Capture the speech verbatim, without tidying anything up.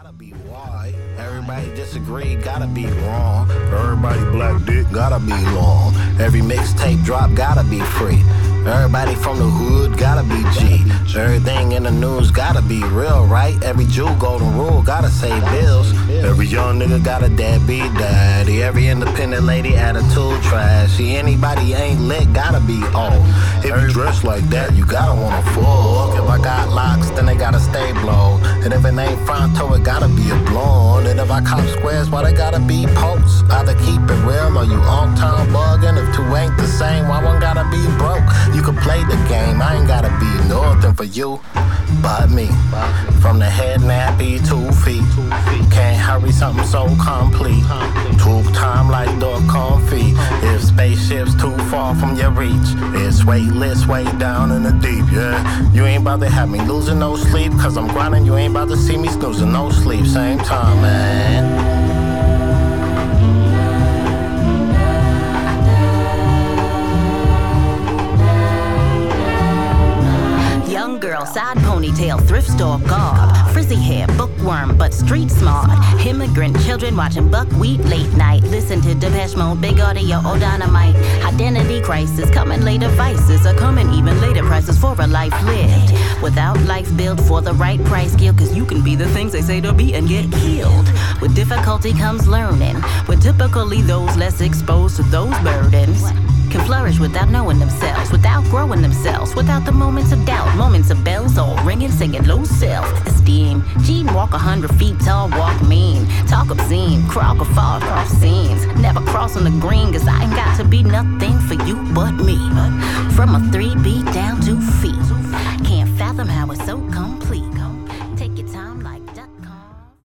Gotta be white. Everybody disagree, gotta be wrong. Everybody black dick, gotta be long. Every mixtape drop, gotta be free. Everybody from the hood, gotta be G. Everything in the news, gotta be real, right? Every Jew golden rule, gotta say bills. Every young nigga got a deadbeat daddy. Every independent lady attitude trash. See, anybody ain't lit, gotta be old. If you dress like that, you gotta wanna fuck. If I got locks, then they gotta stay blown. And if it ain't Fronto, it gotta be a blonde. And if I cop squares, why they gotta be posts? Either keep it real or you on time bugging. If two ain't the same, why one gotta be broke? You can play the game, I ain't gotta be nothing for you but me. From the head nappy, two feet. Can't hurry something so complete. Took time like the comfy. If spaceship's too far from your reach, it's weightless way down in the deep, yeah. You ain't about to have me losing no sleep, cause I'm grinding, you ain't about to see me snoozing no sleep. Same time, man. Young girl, side ponytail, thrift store garb. Frizzy hair, bookworm, but street smart. Immigrant children watching buckwheat late night. Listen to Depeche Mode, big audio, or dynamite. Identity crisis, coming later vices are coming even later prices for a life lived. Without life built for the right price skill, cause you can be the things they say to be and get killed. With difficulty comes learning, with typically those less exposed to those burdens can flourish without knowing themselves, without growing themselves, without the moments of doubt, moments of bells all ringing, singing low self-esteem. Gene walk a hundred feet tall, walk mean, talk obscene, crock or fall across scenes. Never crossing the green, cause I ain't got to be nothing for you but me. From a three beat down two feet, can't fathom how it's so complete.